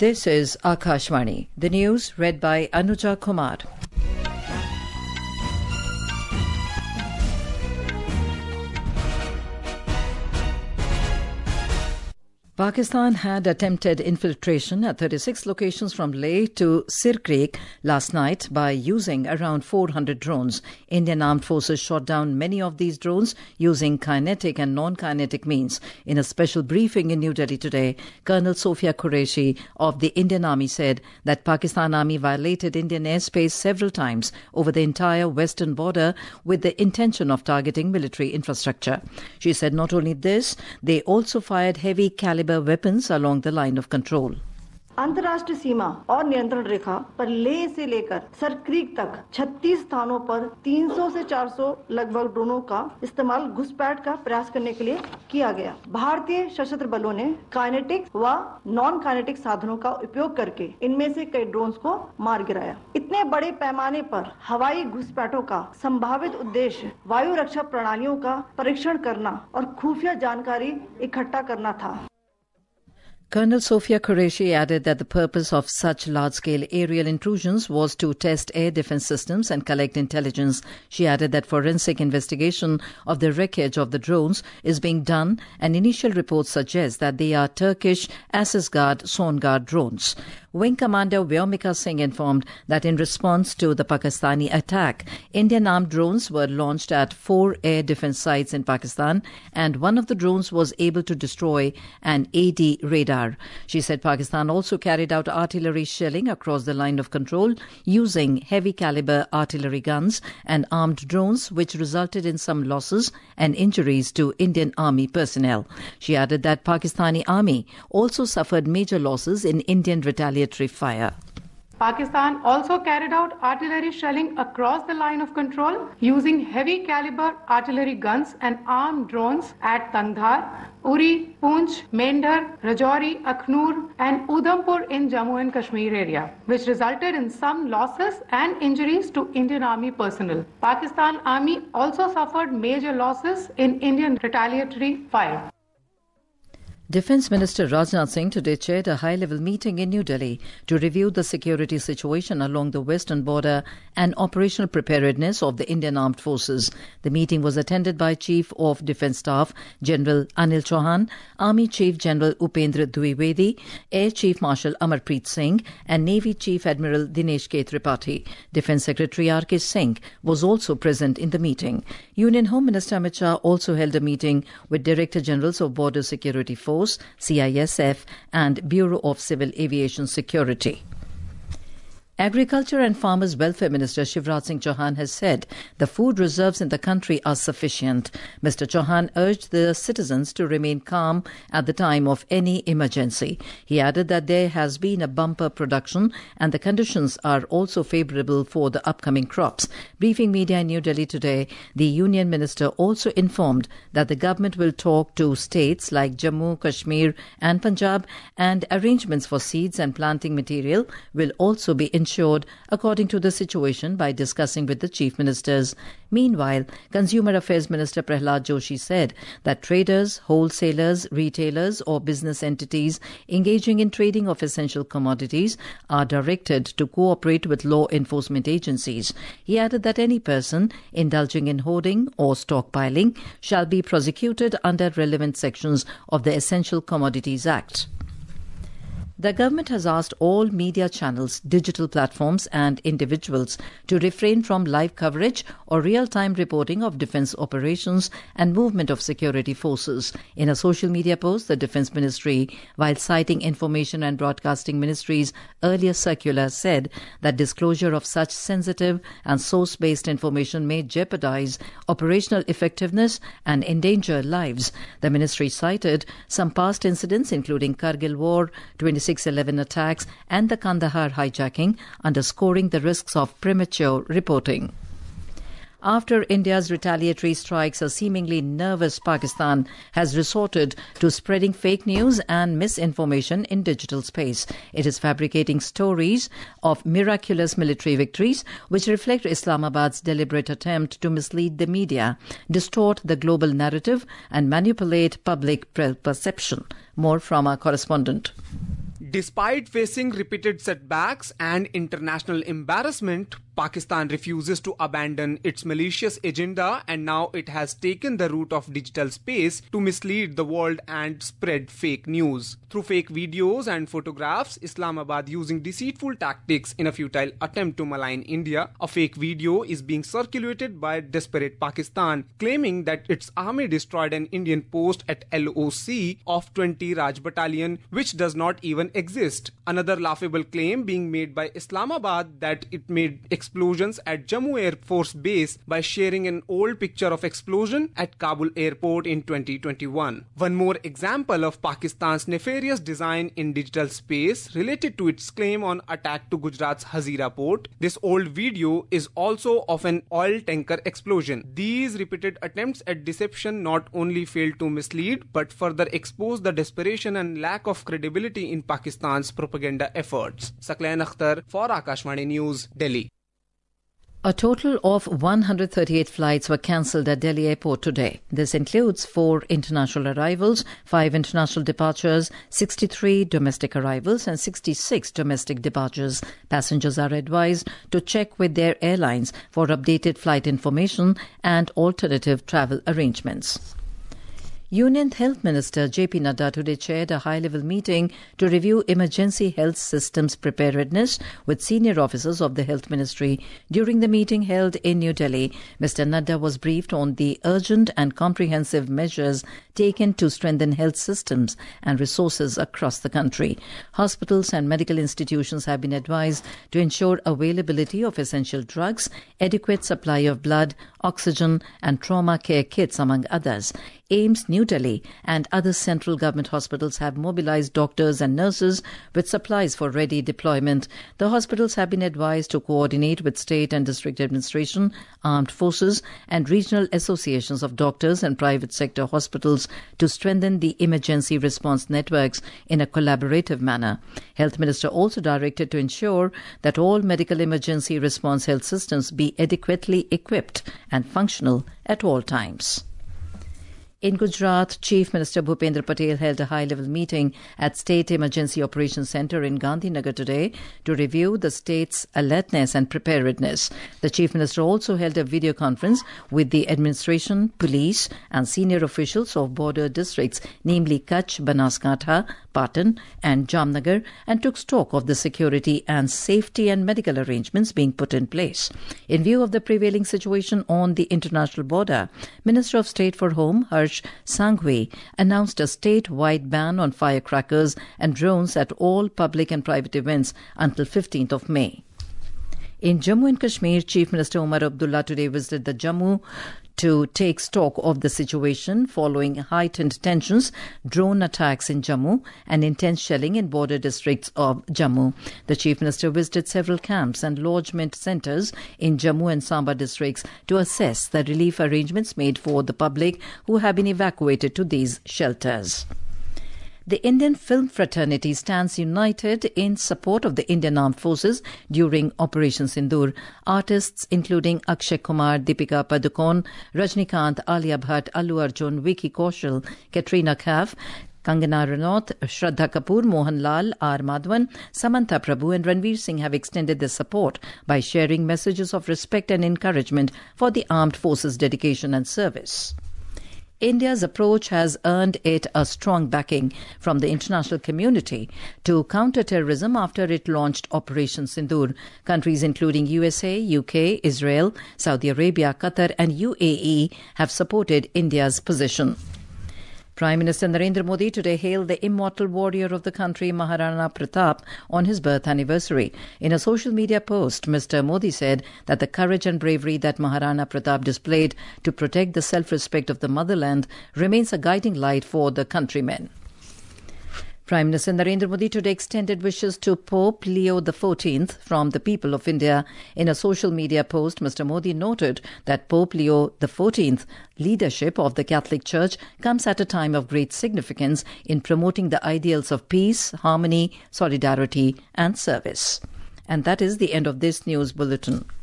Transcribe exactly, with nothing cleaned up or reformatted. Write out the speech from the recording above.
This is Akashvani. The news read by Anuja Kumar. Pakistan had attempted infiltration at thirty-six locations from Leh to Sir Creek last night by using around four hundred drones. Indian Armed Forces shot down many of these drones using kinetic and non-kinetic means. In a special briefing in New Delhi today, Colonel Sophia Qureshi of the Indian Army said that Pakistan Army violated Indian airspace several times over the entire western border with the intention of targeting military infrastructure. She said not only this, they also fired heavy caliber weapons along the line of control. अंतर्राष्ट्रीय सीमा और नियंत्रण रेखा पर लेह से लेकर sir creek तक छत्तीस स्थानों पर तीन सौ से चार सौ लगभग ड्रोनों का इस्तेमाल घुसपैठ का प्रयास करने के लिए किया गया। भारतीय सशस्त्र बलों ने काइनेटिक व नॉन काइनेटिक साधनों का उपयोग करके इनमें से कई ड्रोन्स को मार गिराया। इतने बड़े पैमाने पर हवाई घुसपैठों का संभावित उद्देश्य वायु रक्षा प्रणालियों का परीक्षण करना और खुफिया जानकारी इकट्ठा करना था। Colonel Sophia Qureshi added that the purpose of such large-scale aerial intrusions was to test air defense systems and collect intelligence. She added that forensic investigation of the wreckage of the drones is being done, and initial reports suggest that they are Turkish Asisguard Songar drones. Wing Commander Vyomika Singh informed that in response to the Pakistani attack, Indian armed drones were launched at four air defense sites in Pakistan, and one of the drones was able to destroy an A D radar. She said Pakistan also carried out artillery shelling across the line of control using heavy caliber artillery guns and armed drones, which resulted in some losses and injuries to Indian Army personnel. She added that Pakistani Army also suffered major losses in Indian retaliatory fire. Pakistan also carried out artillery shelling across the line of control using heavy caliber artillery guns and armed drones at Kandahar, Uri, Poonch, Mendhar, Rajouri, Akhnoor and Udhampur in Jammu and Kashmir area, which resulted in some losses and injuries to Indian Army personnel. Pakistan Army also suffered major losses in Indian retaliatory fire. Defence Minister Rajnath Singh today chaired a high-level meeting in New Delhi to review the security situation along the western border and operational preparedness of the Indian Armed Forces. The meeting was attended by Chief of Defence Staff General Anil Chauhan, Army Chief General Upendra Dwivedi, Air Chief Marshal Amarpreet Singh and Navy Chief Admiral Dinesh K. Tripathi. Defence Secretary R K Singh was also present in the meeting. Union Home Minister Amit Shah also held a meeting with Director Generals of Border Security Force, C I S F and Bureau of Civil Aviation Security. Agriculture and Farmers Welfare Minister Shivraj Singh Chauhan has said the food reserves in the country are sufficient. Mister Chauhan urged the citizens to remain calm at the time of any emergency. He added that there has been a bumper production and the conditions are also favourable for the upcoming crops. Briefing media in New Delhi today, the Union Minister also informed that the government will talk to states like Jammu, Kashmir and Punjab, and arrangements for seeds and planting material will also be ensured according to the situation by discussing with the chief ministers. Meanwhile, Consumer Affairs Minister Prahlad Joshi said that traders, wholesalers, retailers or business entities engaging in trading of essential commodities are directed to cooperate with law enforcement agencies. He added that any person indulging in hoarding or stockpiling shall be prosecuted under relevant sections of the Essential Commodities Act. The government has asked all media channels, digital platforms and individuals to refrain from live coverage or real-time reporting of defence operations and movement of security forces. In a social media post, the Defence Ministry, while citing Information and Broadcasting Ministry's earlier circular, said that disclosure of such sensitive and source-based information may jeopardise operational effectiveness and endanger lives. The ministry cited some past incidents including Kargil War, twenty-six eleven attacks and the Kandahar hijacking, underscoring the risks of premature reporting. After India's retaliatory strikes, a seemingly nervous Pakistan has resorted to spreading fake news and misinformation in digital space. It is fabricating stories of miraculous military victories, which reflect Islamabad's deliberate attempt to mislead the media, distort the global narrative, and manipulate public perception. More from our correspondent. Despite facing repeated setbacks and international embarrassment, Pakistan refuses to abandon its malicious agenda, and now it has taken the route of digital space to mislead the world and spread fake news. Through fake videos and photographs, Islamabad using deceitful tactics in a futile attempt to malign India. A fake video is being circulated by desperate Pakistan, claiming that its army destroyed an Indian post at L O C of twenty Raj Battalion, which does not even exist. Another laughable claim being made by Islamabad that it made explosions at Jammu Air Force Base by sharing an old picture of explosion at Kabul airport in twenty twenty-one. One more example of Pakistan's nefarious design in digital space related to its claim on attack to Gujarat's Hazira port. This old video is also of an oil tanker explosion. These repeated attempts at deception not only failed to mislead but further expose the desperation and lack of credibility in Pakistan's propaganda efforts. Saklain Akhtar for Akashvani News, Delhi. A total of one hundred thirty-eight flights were cancelled at Delhi Airport today. This includes four international arrivals, five international departures, sixty-three domestic arrivals and sixty-six domestic departures. Passengers are advised to check with their airlines for updated flight information and alternative travel arrangements. Union Health Minister J P Nadda today chaired a high-level meeting to review emergency health systems preparedness with senior officers of the Health Ministry. During the meeting held in New Delhi, Mister Nadda was briefed on the urgent and comprehensive measures taken to strengthen health systems and resources across the country. Hospitals and medical institutions have been advised to ensure availability of essential drugs, adequate supply of blood, oxygen and trauma care kits, among others. AIIMS New Delhi and other central government hospitals have mobilized doctors and nurses with supplies for ready deployment. The hospitals have been advised to coordinate with state and district administration, armed forces and regional associations of doctors and private sector hospitals to strengthen the emergency response networks in a collaborative manner. Health Minister also directed to ensure that all medical emergency response health systems be adequately equipped and functional at all times. In Gujarat, Chief Minister Bhupendra Patel held a high-level meeting at State Emergency Operations Centre in Gandhinagar today to review the state's alertness and preparedness. The Chief Minister also held a video conference with the administration, police and senior officials of border districts, namely Kutch, Banaskantha, Patan and Jamnagar, and took stock of the security and safety and medical arrangements being put in place. In view of the prevailing situation on the international border, Minister of State for Home, Harsh Sanghvi, announced a state-wide ban on firecrackers and drones at all public and private events until fifteenth of May. In Jammu and Kashmir, Chief Minister Umar Abdullah today visited the Jammu to take stock of the situation following heightened tensions, drone attacks in Jammu and intense shelling in border districts of Jammu. The Chief Minister visited several camps and lodgement centres in Jammu and Samba districts to assess the relief arrangements made for the public who have been evacuated to these shelters. The Indian film fraternity stands united in support of the Indian Armed Forces during Operation Sindoor. Artists including Akshay Kumar, Deepika Padukone, Rajnikant, Alia Bhatt, Allu Arjun, Vicky Kaushal, Katrina Kaif, Kangana Ranaut, Shraddha Kapoor, Mohan Lal, R. Madhavan, Samantha Prabhu and Ranveer Singh have extended their support by sharing messages of respect and encouragement for the armed forces' dedication and service. India's approach has earned it a strong backing from the international community to counter terrorism after it launched Operation Sindoor. Countries including U S A, U K, Israel, Saudi Arabia, Qatar and U A E have supported India's position. Prime Minister Narendra Modi today hailed the immortal warrior of the country, Maharana Pratap, on his birth anniversary. In a social media post, Mister Modi said that the courage and bravery that Maharana Pratap displayed to protect the self-respect of the motherland remains a guiding light for the countrymen. Prime Minister Narendra Modi today extended wishes to Pope Leo the fourteenth from the people of India. In a social media post, Mister Modi noted that Pope Leo the fourteenth leadership of the Catholic Church comes at a time of great significance in promoting the ideals of peace, harmony, solidarity and service. And that is the end of this news bulletin.